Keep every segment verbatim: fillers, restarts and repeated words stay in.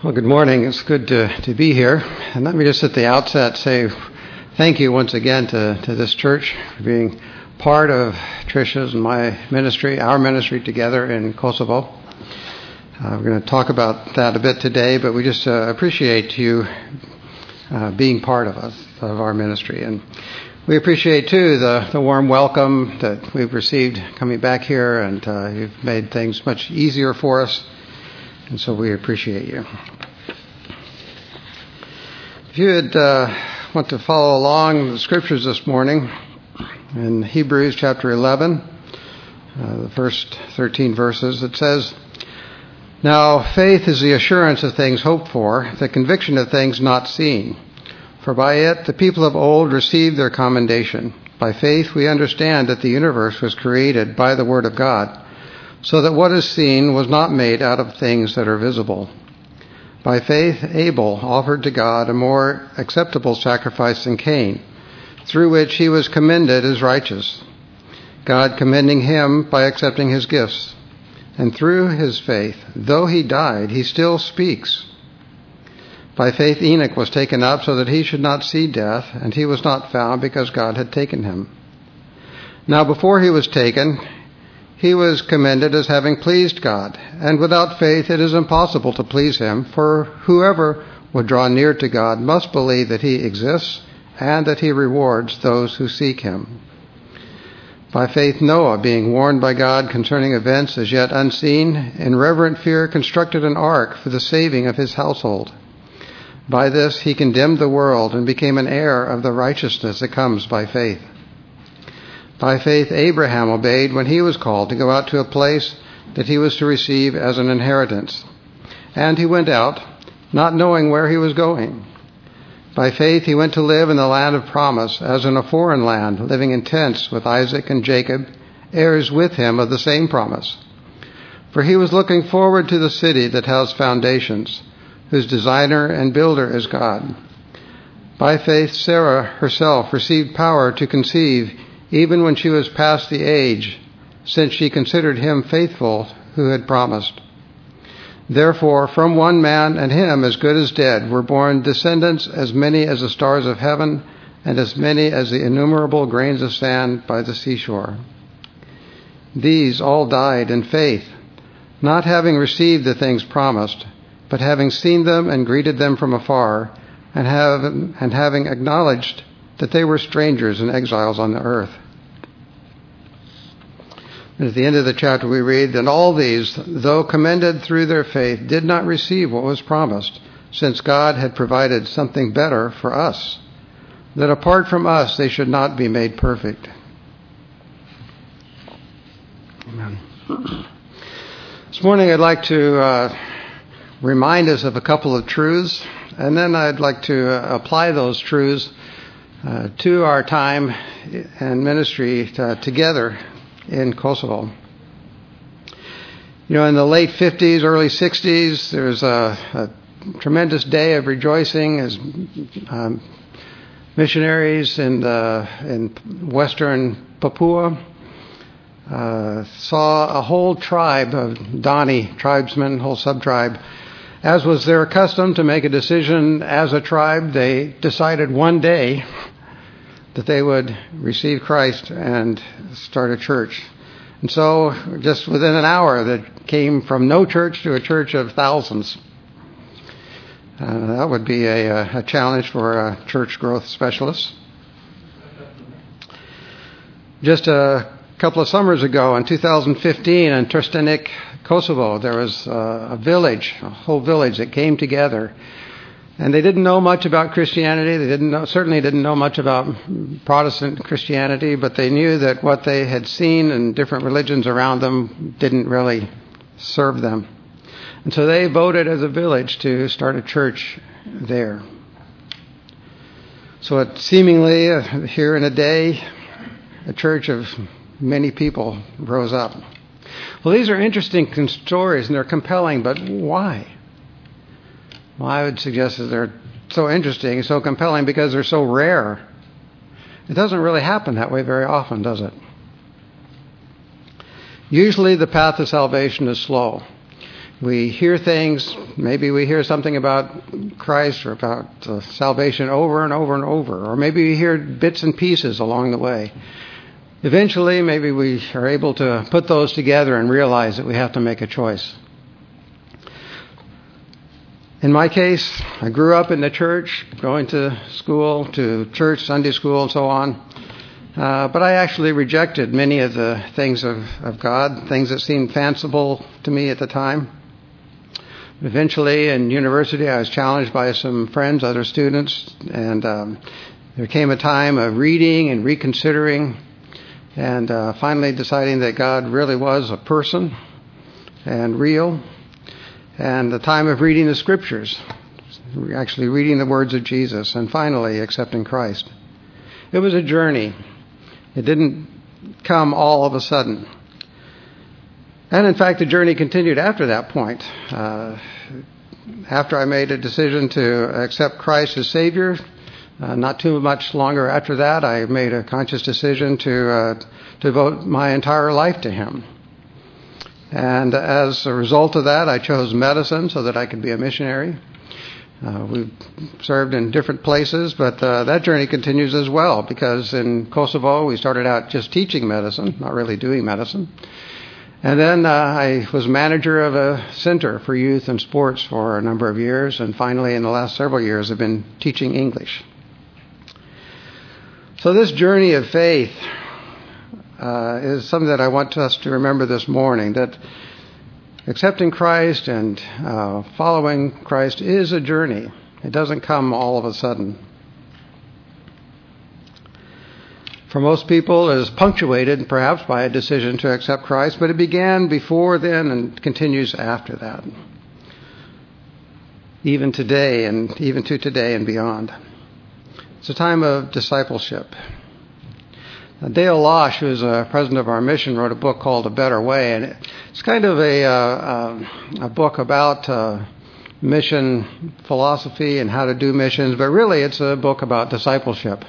Well, good morning. It's good to, to be here. And let me just at the outset say thank you once again to, to this church for being part of Tricia's and my ministry, our ministry together in Kosovo. Uh, we're going to talk about that a bit today, but we just uh, appreciate you uh, being part of us, of our ministry. And we appreciate, too, the, the warm welcome that we've received coming back here, and uh, you've made things much easier for us. And so we appreciate you. If you would uh, want to follow along the scriptures this morning, in Hebrews chapter eleven, uh, the first thirteen verses, it says, "Now faith is the assurance of things hoped for, the conviction of things not seen. For by it the people of old received their commendation. By faith we understand that the universe was created by the word of God, so that what is seen was not made out of things that are visible. By faith Abel offered to God a more acceptable sacrifice than Cain, through which he was commended as righteous, God commending him by accepting his gifts. And through his faith, though he died, he still speaks. By faith Enoch was taken up so that he should not see death, and he was not found because God had taken him. Now before he was taken, he was commended as having pleased God, and without faith it is impossible to please him, for whoever would draw near to God must believe that he exists, and that he rewards those who seek him. By faith Noah, being warned by God concerning events as yet unseen, in reverent fear constructed an ark for the saving of his household. By this he condemned the world and became an heir of the righteousness that comes by faith. By faith Abraham obeyed when he was called to go out to a place that he was to receive as an inheritance. And he went out, not knowing where he was going. By faith he went to live in the land of promise, as in a foreign land, living in tents with Isaac and Jacob, heirs with him of the same promise. For he was looking forward to the city that has foundations, whose designer and builder is God. By faith Sarah herself received power to conceive, even when she was past the age, since she considered him faithful who had promised. Therefore, from one man, and him as good as dead, were born descendants as many as the stars of heaven, and as many as the innumerable grains of sand by the seashore. These all died in faith, not having received the things promised, but having seen them and greeted them from afar, and, have, and having acknowledged that they were strangers and exiles on the earth." And at the end of the chapter we read, "And all these, though commended through their faith, did not receive what was promised, since God had provided something better for us, that apart from us they should not be made perfect." Amen. This morning I'd like to uh, remind us of a couple of truths, and then I'd like to uh, apply those truths Uh, to our time and ministry uh, together in Kosovo. You know, in the late fifties, early sixties, there was a, a tremendous day of rejoicing as um, missionaries in, the, in western Papua uh, saw a whole tribe of Dani tribesmen, whole sub-tribe. As was their custom to make a decision as a tribe, they decided one day that they would receive Christ and start a church. And so just within an hour, that came from no church to a church of thousands. Uh, that would be a, a challenge for a church growth specialist. Just a couple of summers ago, in two thousand fifteen, in Trstenik, Kosovo, there was uh, a village, a whole village that came together. And they didn't know much about Christianity. They didn't know, certainly didn't know much about Protestant Christianity, but they knew that what they had seen in different religions around them didn't really serve them. And so they voted as a village to start a church there. So it seemingly, uh, here in a day, a church of many people rose up. Well, these are interesting stories, and they're compelling, but why? Well, I would suggest that they're so interesting, so compelling, because they're so rare. It doesn't really happen that way very often, does it? Usually the path to salvation is slow. We hear things, maybe we hear something about Christ or about uh, salvation over and over and over, or maybe we hear bits and pieces along the way. Eventually, maybe we are able to put those together and realize that we have to make a choice. In my case, I grew up in the church, going to school, to church, Sunday school, and so on. Uh, but I actually rejected many of the things of, of God, things that seemed fanciful to me at the time. Eventually, in university, I was challenged by some friends, other students, and um, there came a time of reading and reconsidering, and uh, finally deciding that God really was a person and real, and the time of reading the Scriptures, actually reading the words of Jesus, and finally accepting Christ. It was a journey. It didn't come all of a sudden. And in fact, the journey continued after that point. Uh, after I made a decision to accept Christ as Savior, uh, not too much longer after that, I made a conscious decision to uh, to devote my entire life to Him. And as a result of that, I chose medicine so that I could be a missionary. Uh, we've served in different places, but uh, that journey continues as well, because in Kosovo we started out just teaching medicine, not really doing medicine. And then uh, I was manager of a center for youth and sports for a number of years, and finally in the last several years I've been teaching English. So this journey of faith uh, is something that I want us to remember this morning, that accepting Christ and uh, following Christ is a journey. It doesn't come all of a sudden. For most people, it is punctuated perhaps by a decision to accept Christ, but it began before then and continues after that. Even today and even to today and beyond. It's a time of discipleship. Now, Dale Losh, who is a president of our mission, wrote a book called A Better Way, and it's kind of a, uh, uh, a book about uh, mission philosophy and how to do missions, but really it's a book about discipleship.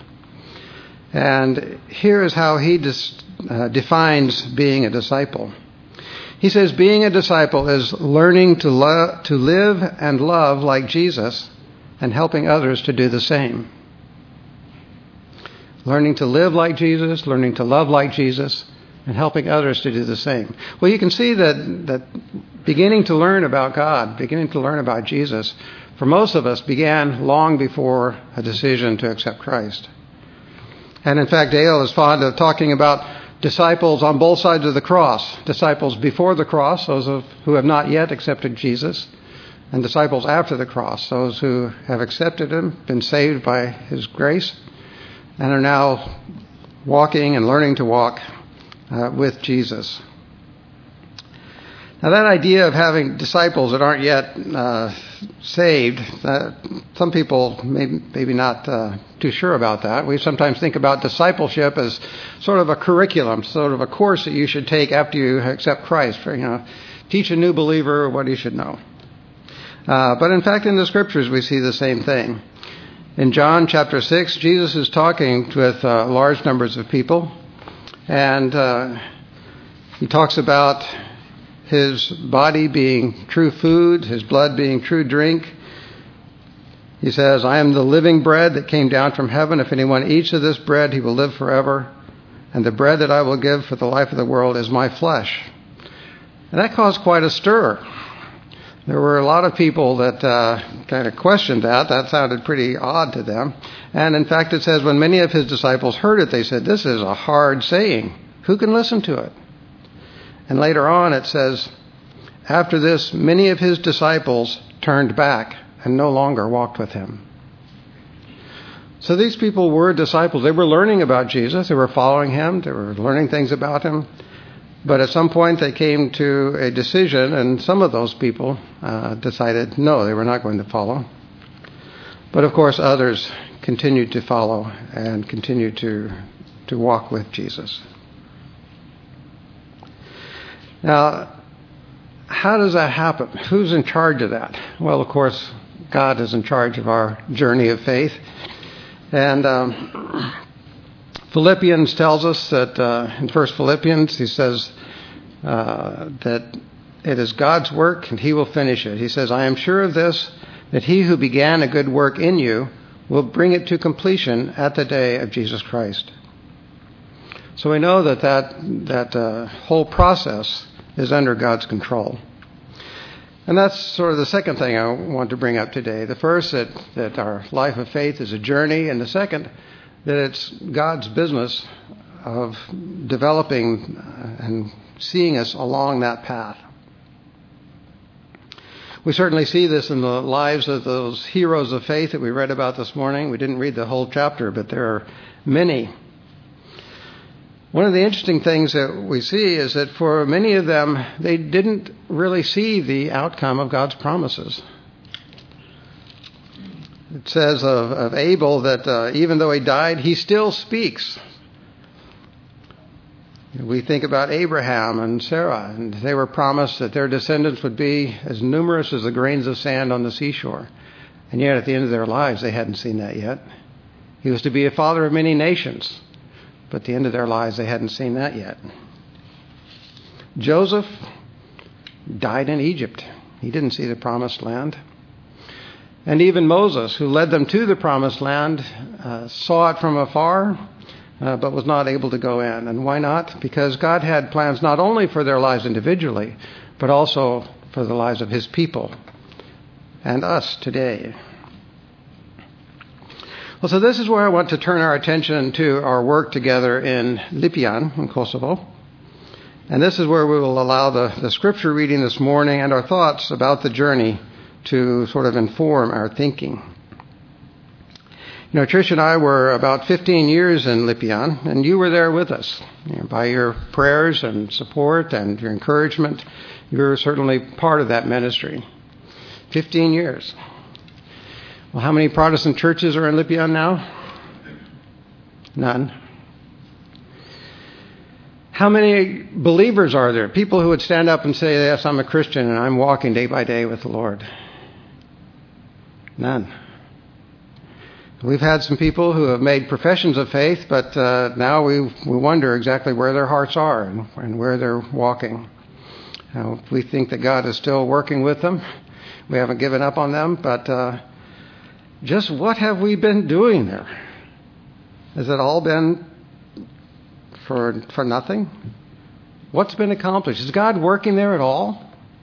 And here is how he dis- uh, defines being a disciple. He says, being a disciple is learning to, lo- to live and love like Jesus and helping others to do the same. Learning to live like Jesus, learning to love like Jesus, and helping others to do the same. Well, you can see that, that beginning to learn about God, beginning to learn about Jesus, for most of us began long before a decision to accept Christ. And in fact, Dale is fond of talking about disciples on both sides of the cross. Disciples before the cross, those of, who have not yet accepted Jesus, and disciples after the cross, those who have accepted Him, been saved by His grace, and are now walking and learning to walk uh, with Jesus. Now that idea of having disciples that aren't yet uh, saved, uh, some people may maybe not uh, too sure about that. We sometimes think about discipleship as sort of a curriculum, sort of a course that you should take after you accept Christ. For, you know, teach a new believer what he should know. Uh, but in fact, in the Scriptures, we see the same thing. In John chapter six, Jesus is talking with uh, large numbers of people, and uh, he talks about His body being true food, His blood being true drink. He says, I am the living bread that came down from heaven. If anyone eats of this bread, he will live forever. And the bread that I will give for the life of the world is my flesh. And that caused quite a stir. There were a lot of people that uh, kind of questioned that. That sounded pretty odd to them. And in fact, it says, when many of His disciples heard it, they said, this is a hard saying. Who can listen to it? And later on it says, after this, many of His disciples turned back and no longer walked with Him. So these people were disciples. They were learning about Jesus. They were following Him. They were learning things about Him. But at some point they came to a decision, and some of those people uh, decided no, they were not going to follow. But of course others continued to follow and continued to, to walk with Jesus. Now, how does that happen? Who's in charge of that? Well, of course, God is in charge of our journey of faith. And um, Philippians tells us that, uh, in First Philippians, he says uh, that it is God's work and he will finish it. He says, I am sure of this, that he who began a good work in you will bring it to completion at the day of Jesus Christ. So we know that that, that uh, whole process is under God's control. And that's sort of the second thing I want to bring up today. The first, that, that our life of faith is a journey, and the second, that it's God's business of developing and seeing us along that path. We certainly see this in the lives of those heroes of faith that we read about this morning. We didn't read the whole chapter, but there are many. One of the interesting things that we see is that for many of them, they didn't really see the outcome of God's promises. It says of, of Abel that uh, even though he died, he still speaks. We think about Abraham and Sarah, and they were promised that their descendants would be as numerous as the grains of sand on the seashore. And yet at the end of their lives, they hadn't seen that yet. He was to be a father of many nations. But at the end of their lives, they hadn't seen that yet. Joseph died in Egypt. He didn't see the promised land. And even Moses, who led them to the promised land, uh, saw it from afar, uh, but was not able to go in. And why not? Because God had plans not only for their lives individually, but also for the lives of his people and us today. Well, so this is where I want to turn our attention to our work together in Lipian, in Kosovo. And this is where we will allow the, the scripture reading this morning and our thoughts about the journey to sort of inform our thinking. You know, Trish and I were about fifteen years in Lipian, and you were there with us. You know, by your prayers and support and your encouragement, you were certainly part of that ministry. fifteen years. Well, how many Protestant churches are in Lipian now? None. How many believers are there? People who would stand up and say, yes, I'm a Christian and I'm walking day by day with the Lord. None. We've had some people who have made professions of faith, but uh, now we we wonder exactly where their hearts are and, and where they're walking. Uh, we think that God is still working with them. We haven't given up on them, but uh, just what have we been doing there? Has it all been for for nothing? What's been accomplished? Is God working there at all?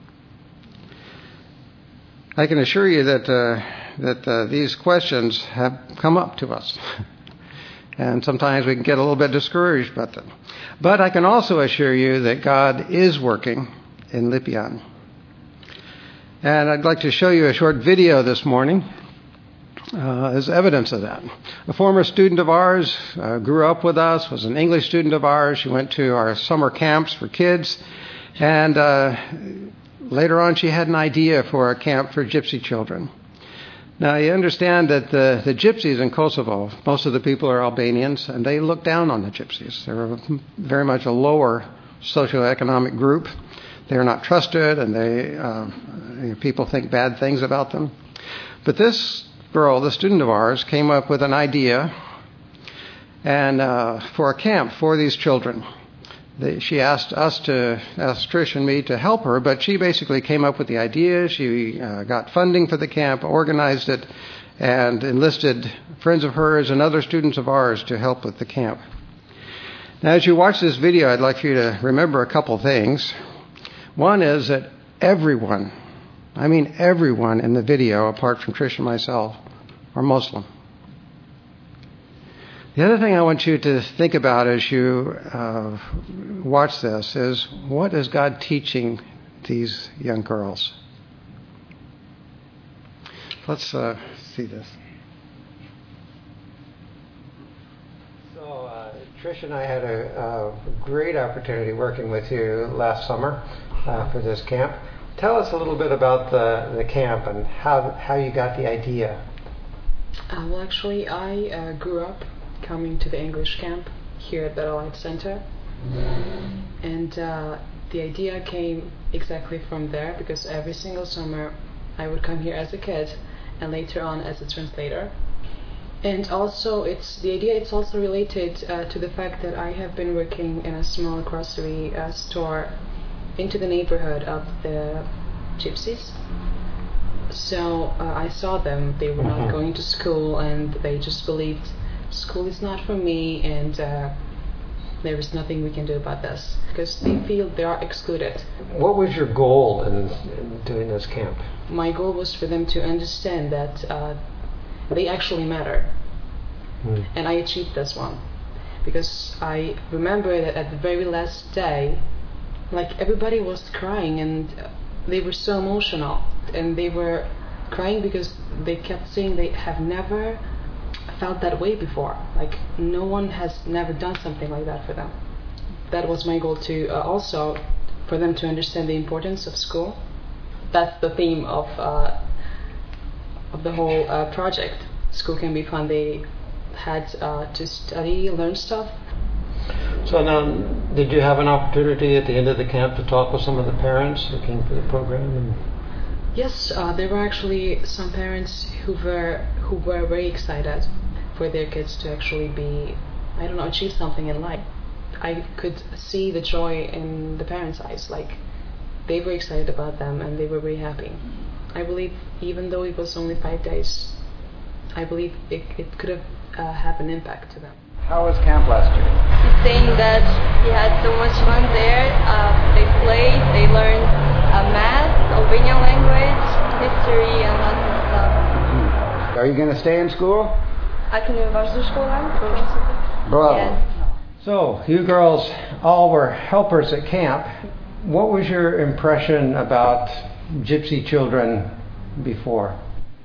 I can assure you that uh, that uh, these questions have come up to us. And sometimes we can get a little bit discouraged about them. But I can also assure you that God is working in Lipian. And I'd like to show you a short video this morning uh, as evidence of that. A former student of ours uh, grew up with us, was an English student of ours. She went to our summer camps for kids. And uh, later on, she had an idea for a camp for gypsy children. Now, you understand that the, the gypsies in Kosovo, most of the people are Albanians, and they look down on the gypsies. They're very much a lower socioeconomic group. They're not trusted, and they uh, people think bad things about them. But this girl, the student of ours, came up with an idea and uh, for a camp for these children. They, she asked us to, ask Trish and me to help her, but she basically came up with the idea. She uh, got funding for the camp, organized it, and enlisted friends of hers and other students of ours to help with the camp. Now, as you watch this video, I'd like you to remember a couple things. One is that everyone, I mean everyone in the video, apart from Trish and myself, are Muslim. The other thing I want you to think about as you uh, watch this is, what is God teaching these young girls? Let's uh, see this. So uh, Trish and I had a, a great opportunity working with you last summer uh, for this camp. Tell us a little bit about the, the camp and how how you got the idea. Uh, well, actually, I uh, grew up coming to the English camp here at Betel Light Center, and uh, the idea came exactly from there, because every single summer I would come here as a kid and later on as a translator. And also, it's the idea it's also related uh, to the fact that I have been working in a small grocery uh, store into the neighborhood of the gypsies. So uh, I saw them. They were not going to school, and they just believed school is not for me, and uh, there is nothing we can do about this, because they feel they are excluded. What was your goal in, in doing this camp? My goal was for them to understand that uh, they actually matter. Mm. And I achieved this one, because I remember that at the very last day, like, everybody was crying, and uh, they were so emotional, and they were crying because they kept saying they have never felt that way before. Like, no one has never done something like that for them. That was my goal, to uh, also for them to understand the importance of school. That's the theme of uh, of the whole uh, project. School can be fun. They had uh, to study, learn stuff. So now, did you have an opportunity at the end of the camp to talk with some of the parents who came for the program? And yes, uh, there were actually some parents who were who were very excited for their kids to actually be, I don't know, achieve something in life. I could see the joy in the parents' eyes. Like, they were excited about them, and they were very happy. I believe, even though it was only five days, I believe it, it could have uh, had an impact to them. How was camp last year? He's saying that he had so much fun there. Uh, they played, they learned uh, math, Albanian language, history, and lots of stuff. Are you going to stay in school? I can vazhdo shkollën. Bravo. Yes. So, you girls all were helpers at camp. What was your impression about gypsy children before?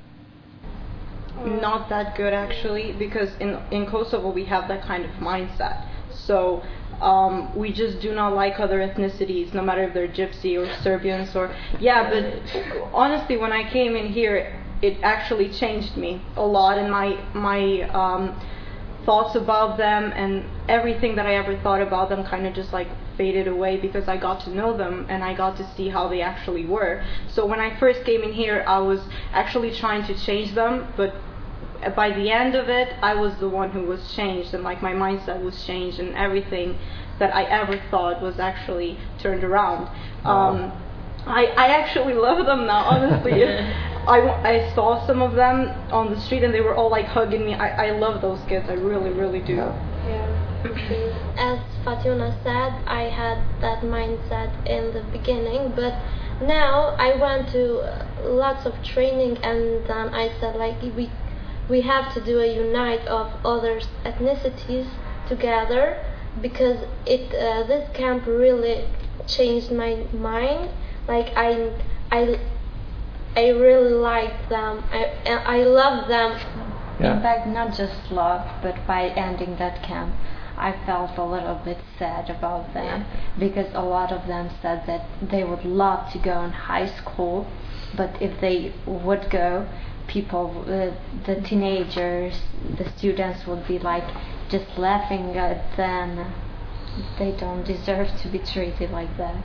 Not that good, actually, because in in Kosovo we have that kind of mindset. So um, we just do not like other ethnicities, no matter if they're gypsy or Serbians or yeah. But honestly, when I came in here, it actually changed me a lot, and my my um, thoughts about them and everything that I ever thought about them kind of just like faded away, because I got to know them and I got to see how they actually were. So when I first came in here, I was actually trying to change them, but by the end of it, I was the one who was changed, and like my mindset was changed, and everything that I ever thought was actually turned around. Um, I, I actually love them now, honestly. I, I saw some of them on the street and they were all like hugging me. I, I love those kids, I really, really do. Yeah. As Fatjona said, I had that mindset in the beginning, but now I went to lots of training, and then I said, like, we we have to do a unite of other ethnicities together, because it uh, this camp really changed my mind. Like, I I I really liked them. I I love them. Yeah. In fact, not just love, but by ending that camp, I felt a little bit sad about them, because a lot of them said that they would love to go in high school, but if they would go, people, uh, the teenagers, the students would be like just laughing at them. They don't deserve to be treated like that.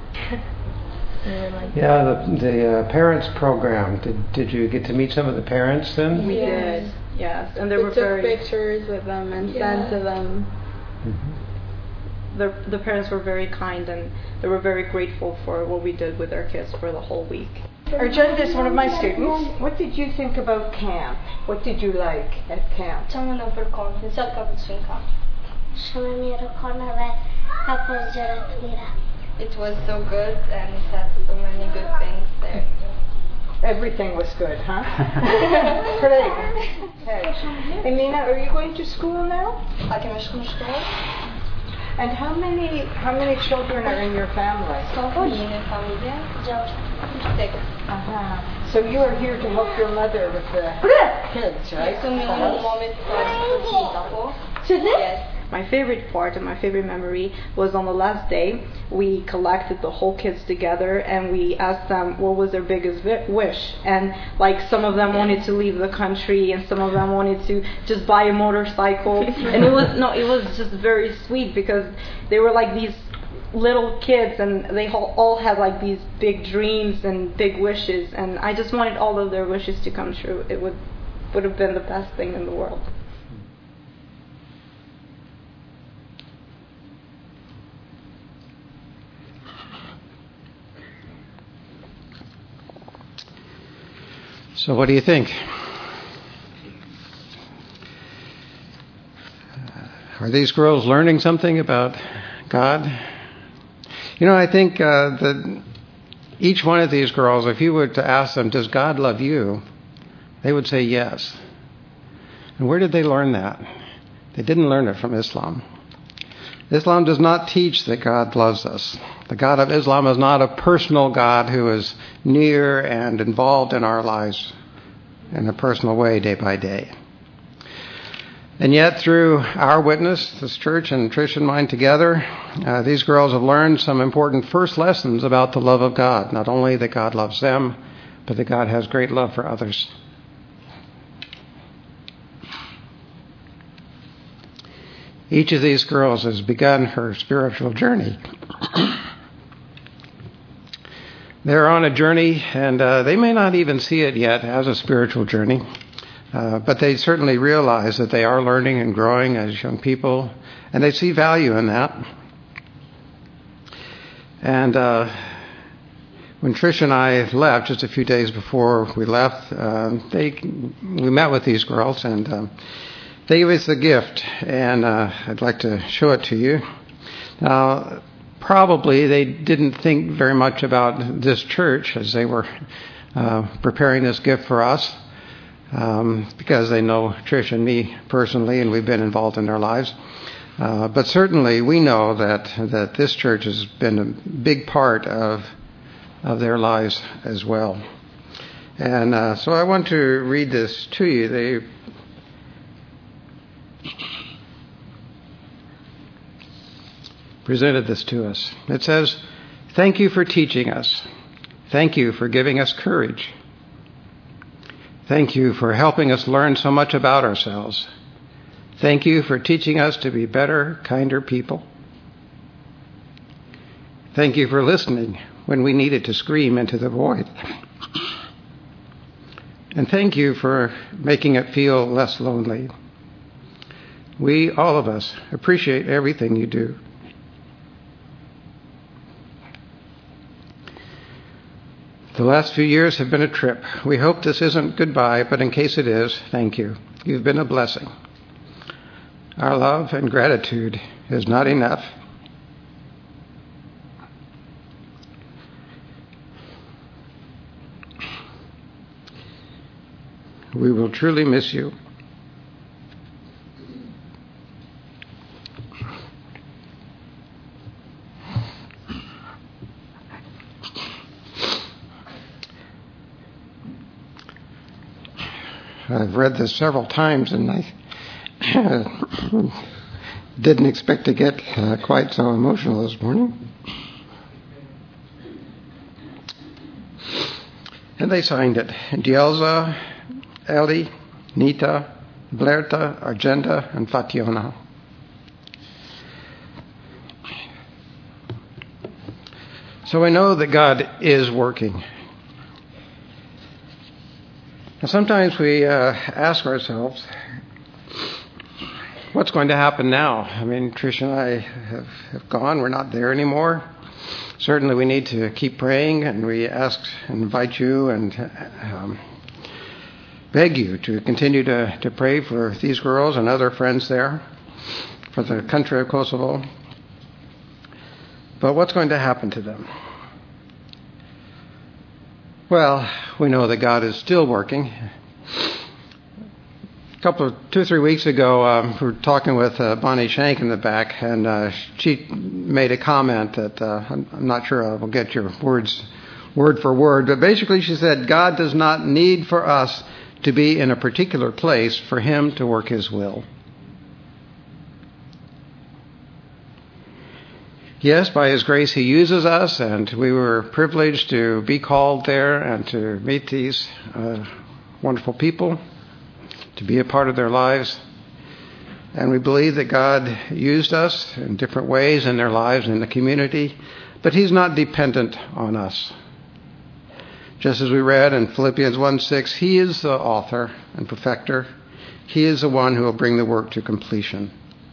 Like yeah, the the uh, parents program. Did did you get to meet some of the parents then? We Yes. did, yes, and they We were took very. pictures with them and Yeah. sent to them. Mm-hmm. The the parents were very kind, and they were very grateful for what we did with their kids for the whole week. Arjun is one of my students. What did you think about camp? What did you like at camp? Shumë në përkohë, në çfarë ka pëlqyer ka? Shumë mirë kohë dhe ka pas gjëra të mira. It was so good, and it had so many good things there. Everything was good, huh? Great. Okay. Emina, are you going to school now? A kemi shku në shkollë? And how many how many children are in your family? Sa një familje? Six. Uh-huh. So you are here to help your mother with the kids, right? So me and mommy started. Yes. My favorite part and my favorite memory was on the last day. We collected the whole kids together and we asked them what was their biggest vi- wish. And like some of them wanted to leave the country, and some of them wanted to just buy a motorcycle. And it was no, it was just very sweet, because they were like these little kids, and they all, all had like these big dreams and big wishes. And I just wanted all of their wishes to come true. It would would have been the best thing in the world. So what do you think? Are these girls learning something about God? You know, I think uh, that each one of these girls, if you were to ask them, does God love you? They would say yes. And where did they learn that? They didn't learn it from Islam. Islam does not teach that God loves us. The God of Islam is not a personal God who is near and involved in our lives in a personal way day by day. And yet, through our witness, this church and Trish and mine together, uh, these girls have learned some important first lessons about the love of God. Not only that God loves them, but that God has great love for others. Each of these girls has begun her spiritual journey. They're on a journey, and uh, they may not even see it yet as a spiritual journey. Uh, but they certainly realize that they are learning and growing as young people, and they see value in that. And uh, when Trish and I left, just a few days before we left, uh, they we met with these girls, and uh, they gave us a gift, and uh, I'd like to show it to you. Now, probably they didn't think very much about this church as they were uh, preparing this gift for us. Um, because they know Trish and me personally, and we've been involved in their lives. Uh, but certainly we know that that this church has been a big part of of their lives as well. And uh, so I want to read this to you. They presented this to us. It says, "Thank you for teaching us. Thank you for giving us courage. Thank you for helping us learn so much about ourselves. Thank you for teaching us to be better, kinder people. Thank you for listening when we needed to scream into the void. And thank you for making it feel less lonely. We, all of us, appreciate everything you do. The last few years have been a trip. We hope this isn't goodbye, but in case it is, thank you. You've been a blessing. Our love and gratitude is not enough. We will truly miss you. I've read this several times, and I didn't expect to get uh, quite so emotional this morning. And they signed it. Dielza, Ellie, Nita, Blerta, Argenta, and Fationa. So I know that God is working. And sometimes we uh, ask ourselves, what's going to happen now? I mean, Trish and I have, have gone. We're not there anymore. Certainly we need to keep praying, and we ask and invite you and um, beg you to continue to, to pray for these girls and other friends there, for the country of Kosovo. But what's going to happen to them? Well, we know that God is still working. A couple of, two or three weeks ago, um, we were talking with uh, Bonnie Shank in the back, and uh, she made a comment that uh, I'm, I'm not sure I will get your words word for word, but basically she said, God does not need for us to be in a particular place for Him to work His will. Yes, by His grace He uses us, and we were privileged to be called there and to meet these uh, wonderful people, to be a part of their lives. And we believe that God used us in different ways in their lives and in the community, but He's not dependent on us. Just as we read in Philippians one six, He is the author and perfecter. He is the one who will bring the work to completion.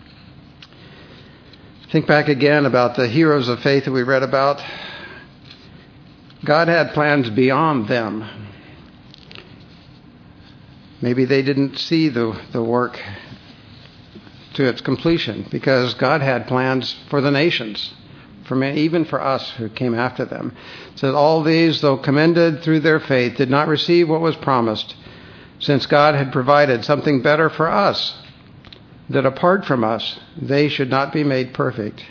Think back again about the heroes of faith that we read about. God had plans beyond them. Maybe they didn't see the, the work to its completion because God had plans for the nations, for many, even for us who came after them. It says, all these, though commended through their faith, did not receive what was promised, since God had provided something better for us, that apart from us, they should not be made perfect.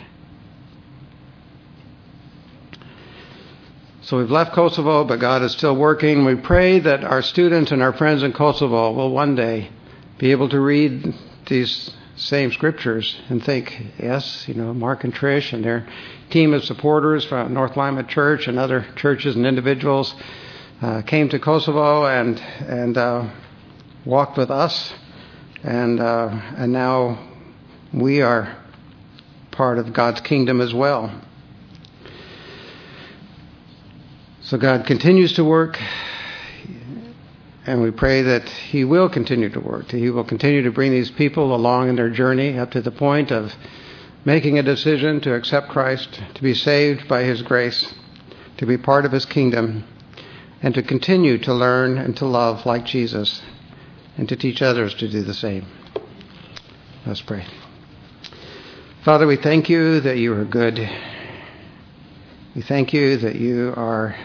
So we've left Kosovo, but God is still working. We pray that our students and our friends in Kosovo will one day be able to read these same scriptures and think, yes, you know, Mark and Trish and their team of supporters from North Lima Church and other churches and individuals uh, came to Kosovo and and uh, walked with us. And uh, and now we are part of God's kingdom as well. So God continues to work, and we pray that He will continue to work. That He will continue to bring these people along in their journey up to the point of making a decision to accept Christ, to be saved by His grace, to be part of His kingdom, and to continue to learn and to love like Jesus, and to teach others to do the same. Let's pray. Father, we thank You that You are good. We thank You that You are,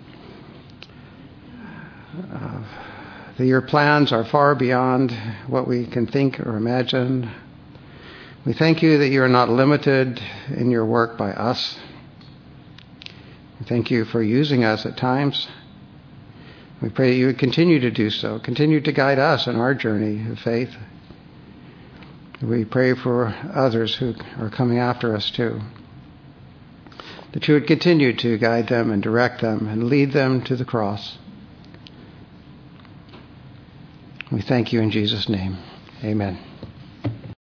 uh, that Your plans are far beyond what we can think or imagine. We thank You that You are not limited in Your work by us. We thank You for using us at times. We pray that You would continue to do so, continue to guide us in our journey of faith. We pray for others who are coming after us too, that You would continue to guide them and direct them and lead them to the cross. We thank You in Jesus' name. Amen.